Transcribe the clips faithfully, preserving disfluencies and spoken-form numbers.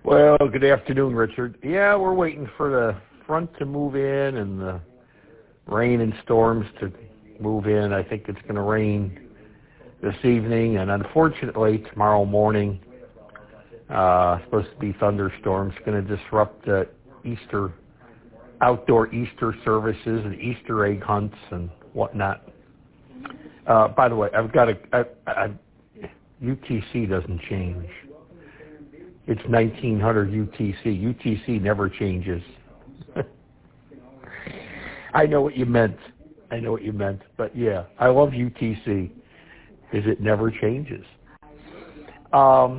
Well, good afternoon, Richard. Yeah, we're waiting for the front to move in and the rain and storms to move in. I think it's going to rain this evening, and unfortunately, tomorrow morning, uh, supposed to be thunderstorms, going to disrupt the Easter, outdoor Easter services and Easter egg hunts and whatnot. Uh, by the way, I've got a, I, I, U T C doesn't change. It's nineteen hundred U T C. U T C never changes. I know what you meant. I know what you meant. But yeah, I love U T C because it never changes. Um,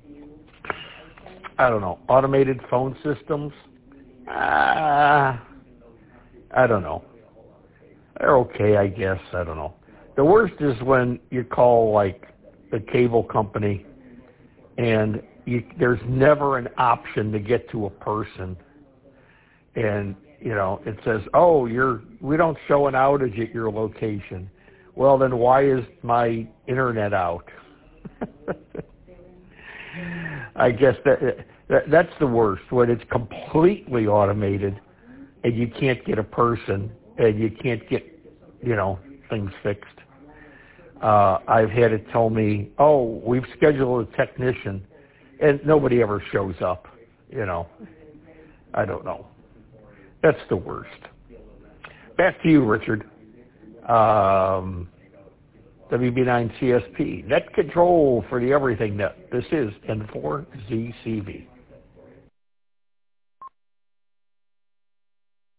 I don't know. Automated phone systems? Uh, I don't know. They're okay, I guess. I don't know. The worst is when you call, like, the cable company and you, there's never an option to get to a person. And, you know, it says, oh, you're, we don't show an outage at your location. Well, then why is my internet out? I guess that, that that's the worst, when it's completely automated and you can't get a person and you can't get, you know, things fixed. Uh, I've had it tell me, oh, we've scheduled a technician, and nobody ever shows up, you know. I don't know. That's the worst. Back to you, Richard. Um, W B nine C S P, net control for the everything net. This is N four Z C V.